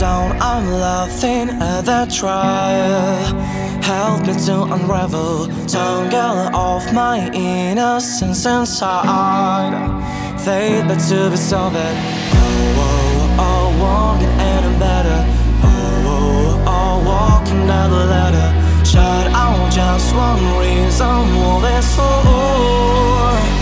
down, I'm laughing at that trial. Help me to unravel, tangle off my innocence inside. Fate but to be solved. Oh, oh, oh, won't get any better. Oh, oh, oh, walking down the ladder. Shut out just one reason, all this for.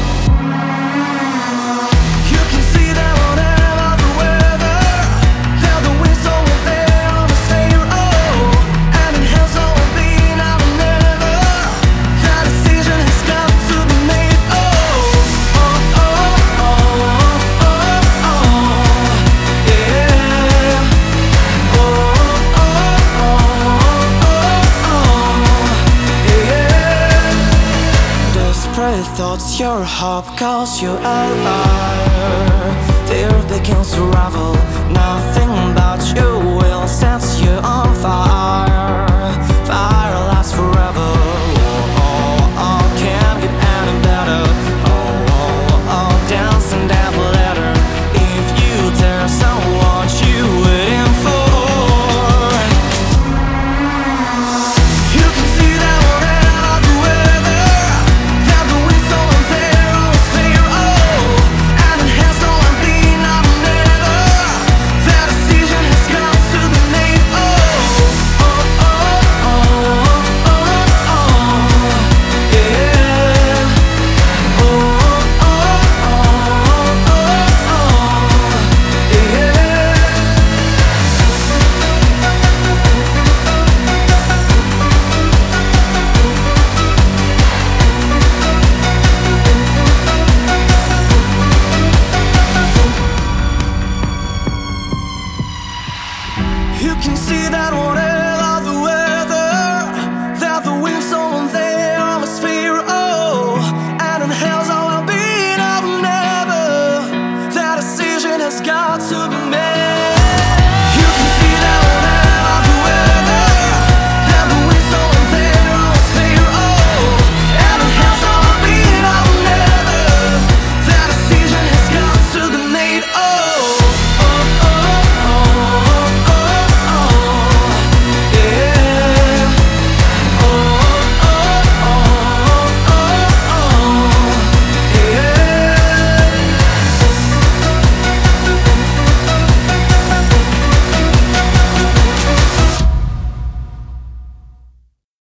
Thoughts your hope calls you a liar. Fear begins to ravel. Nothing but you will set you on fire.